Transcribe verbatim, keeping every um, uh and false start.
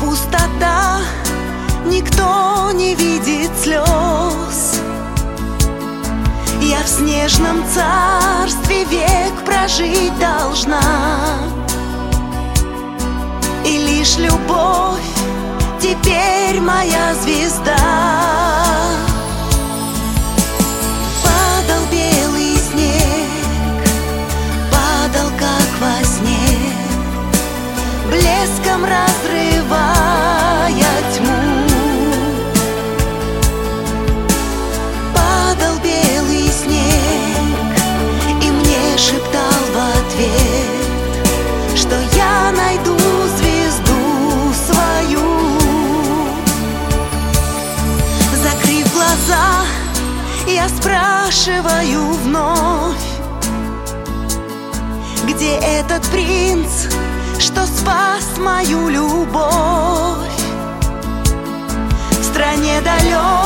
пустота, никто не видит слез. Я в снежном царстве век прожить должна, и лишь любовь теперь моя звезда. Падал белый снег, падал как во сне, блеском разрывая тьму. Падал белый снег и мне шептал в ответ, что я найду звезду свою. Закрыв глаза, я спрашиваю вновь: где этот принц, что спас мою любовь? В стране далекой